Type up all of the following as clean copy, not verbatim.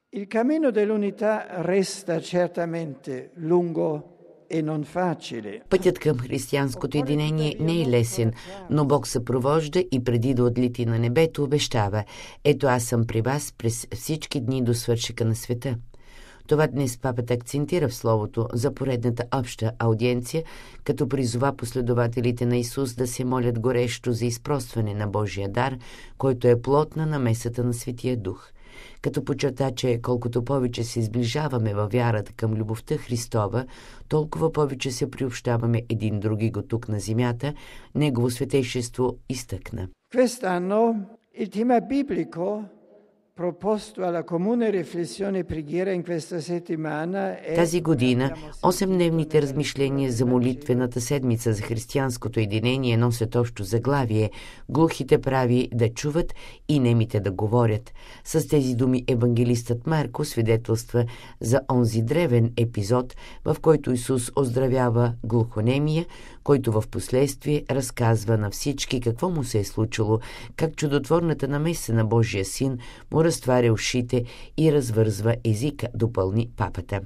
Il cammino dell'unità resta certamente lungo e non facile. Пътят към християнското единение не е лесен, но Бог съпровожда и преди да отлети на небето обещава: ето аз съм при вас през всички дни до свършека на света. Това днес папата акцентира в словото за поредната обща аудиенция, като призова последователите на Исус да се молят горещо за изпростване на Божия дар, който е плод на намесата на Светия Дух. Като подчерта, че колкото повече се сближаваме във вярата към любовта Христова, толкова повече се приобщаваме един други го тук на земята, Негово святейшество изтъкна. Quest'anno il tema biblico proposto alla comune riflessione e preghiera in questa settimana è... Тази година 8-дневните размишления за молитвената седмица за християнското единение носят общо заглавие «Глухите прави да чуват и немите да говорят». С тези думи евангелистът Марко свидетелства за онзи древен епизод, в който Исус оздравява глухонемия, който в последствие разказва на всички какво му се е случило, как чудотворната намеса на Божия син му разтваря ушите и развързва езика, допълни папата.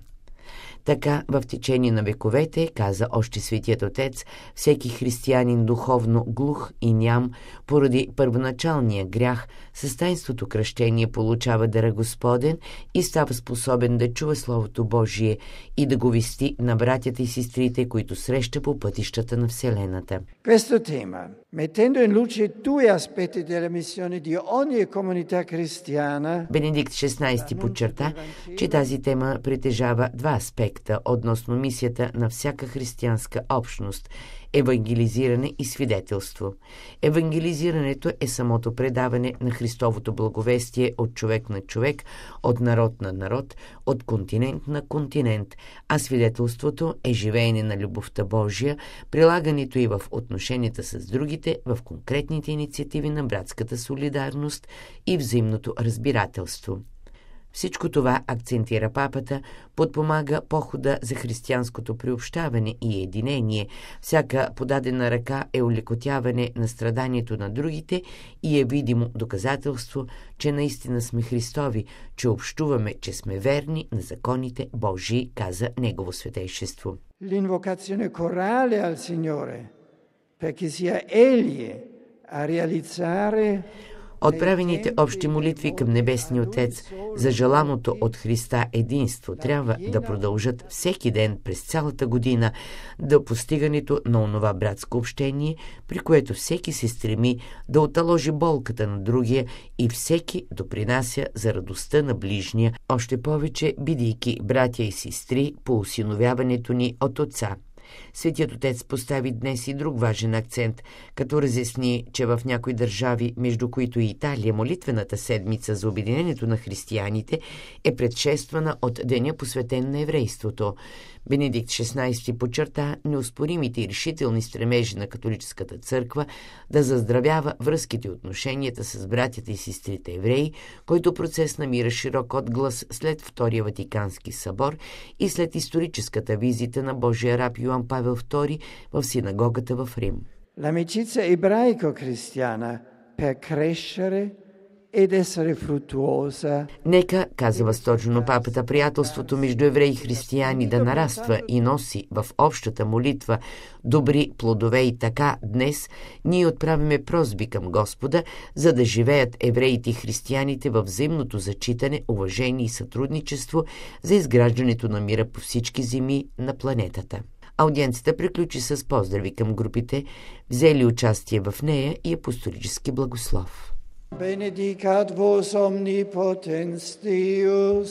Така, в течение на вековете, каза още Светият Отец, всеки християнин духовно глух и ням, поради първоначалния грях, с таинството кръщение получава дара Господен и става способен да чува Словото Божие и да го вести на братята и сестрите, които среща по пътищата на Вселената. Questo tema, mettendo in luce due aspetti della missione di ogni comunità cristiana, Бенедикт XVI подчерта, че тази тема притежава два аспекта относно мисията на всяка християнска общност – евангелизиране и свидетелство. Евангелизирането е самото предаване на Христовото благовестие от човек на човек, от народ на народ, от континент на континент, а свидетелството е живеене на любовта Божия, прилагането и в отношенията с другите, в конкретните инициативи на братската солидарност и взаимното разбирателство. Всичко това, акцентира папата, подпомага похода за християнското приобщаване и единение. Всяка подадена ръка е олекотяване на страданието на другите и е видимо доказателство, че наистина сме Христови, че общуваме, че сме верни на законите Божии, каза Негово святейшество. L'invocazione corale al Signore, perché sia Egli a realizzare Отправените общи молитви към Небесния Отец за желаното от Христа единство трябва да продължат всеки ден през цялата година до постигането на онова братско общение, при което всеки се стреми да оталожи болката на другия и всеки допринася за радостта на ближния, още повече бидейки братя и сестри по осиновяването ни от Отца. Светият Отец постави днес и друг важен акцент, като разясни, че в някои държави, между които и Италия, молитвената седмица за обединението на християните е предшествана от деня посветен на еврейството. Бенедикт XVI подчерта неоспоримите и решителни стремежи на католическата църква да заздравява връзките и отношенията с братята и сестрите евреи, който процес намира широк отглас след Втория Ватикански събор и след историческата визита на Божия раб Йоан Павел II в синагогата в Рим. L'amicizia ebraico-cristiana per crescere ed essere fruttuosa. Нека, каза възторжено папата, приятелството между евреи и християни да нараства и носи в общата молитва добри плодове и така днес ние отправяме просби към Господа, за да живеят евреите и християните във взаимното зачитане, уважение и сътрудничество за изграждането на мира по всички земи на планетата. Аудиенцията приключи с поздрави към групите, взели участие в нея и апостолически благослов. Benedicat vos omnipotens Deus,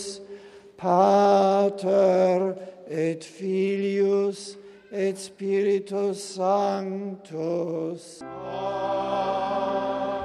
Pater et Filius et Spiritus Sanctus. Amen.